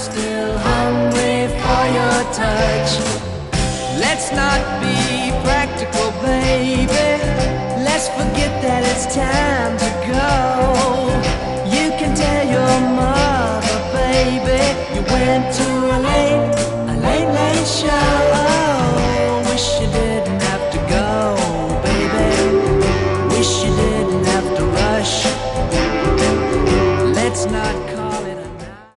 still hungry for your touch. Let's not be practical, baby. Let's forget that it's time to go. You can tell your mother, baby, you went to